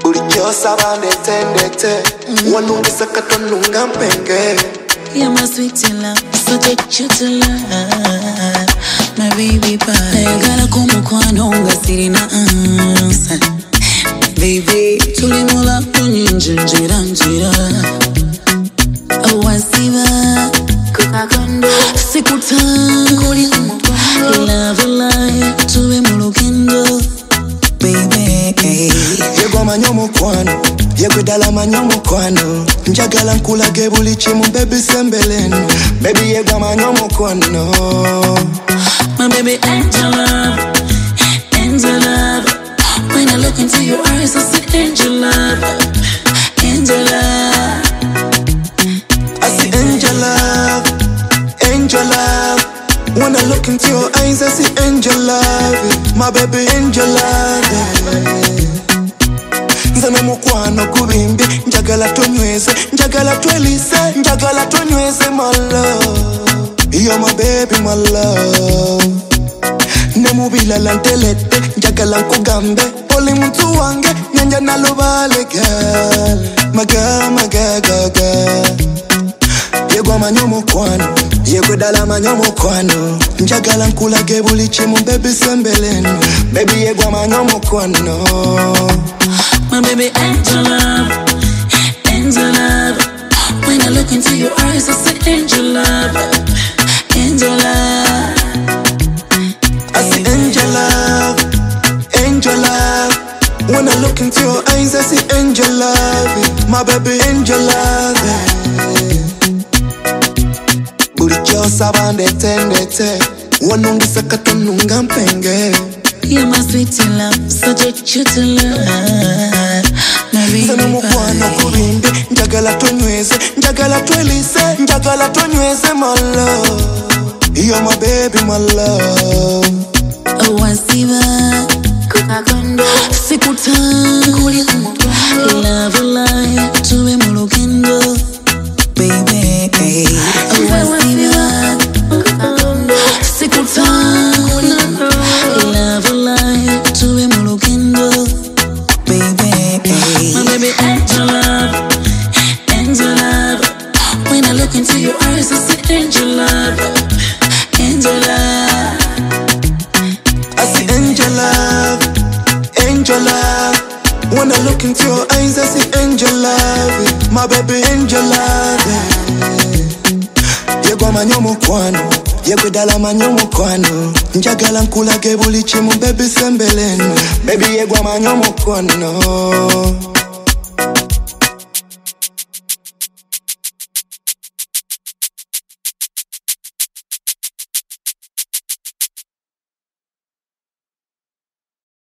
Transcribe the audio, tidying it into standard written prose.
Bulicho sabande tendete Wanungi sakato nunga mpenge. You're my sweet love, so take you to love, my baby pie. Gala como kwano nga sirina ansa, baby. Tulimula kunyinjira njira, awasiba kukakondo sikutanguli love life tuwe mulugendo, baby. Yego manyomo kwano, yego dala manyomo kwano. Njagala nkulage buli chimu baby sembeleno. Baby yego manyomo kwano. My baby angel love, angel love. When I look into your eyes I see angel love, angel love. I see angel love, angel love. When I look into your eyes I see angel love. My baby angel love. Nzame mukwano kubimbi, njagala tonyweze, njagala twelise, njagala tonyweze my love. You're my baby my love. Nemubila lantelete, njagala nkugambe, oli muntu wange, nyanja nalubale girl. Maga, maga, gaga. Yego manyomo kwano, yego dala manyomo kwano. Njagala nkulage buli chimu baby sembeleno. Baby yego manyomo kwano. My baby angel love, angel love. When I look into your eyes I see angel love, angel love. I see angel love, angel love. When I look into your eyes I see angel love. My baby angel love. Bulicho sabande tendete Wanungi sakato nunga mpenge. You're my sweet love, so take you to love, my baby Zana mukwano kubimbi, njagala tonyweze, njagala twelise, njagala tonyweze my love. You're my baby my love. awasiba kukakondo sikutanguli love life tuwe mulugendo, baby. Awasiba kukakondo sikutanguli love life tuwe mulugendo, baby. My baby angel love, angel love. When I look into your eyes I see angel love, angel love. I see angel love, angel love. When I look into your eyes I see angel love. My baby angel love. Yego manyomo kwano, yego dala manyomo kwano. Njagala nkulage buli chimu baby sembeleno. Baby yego manyomo kwano.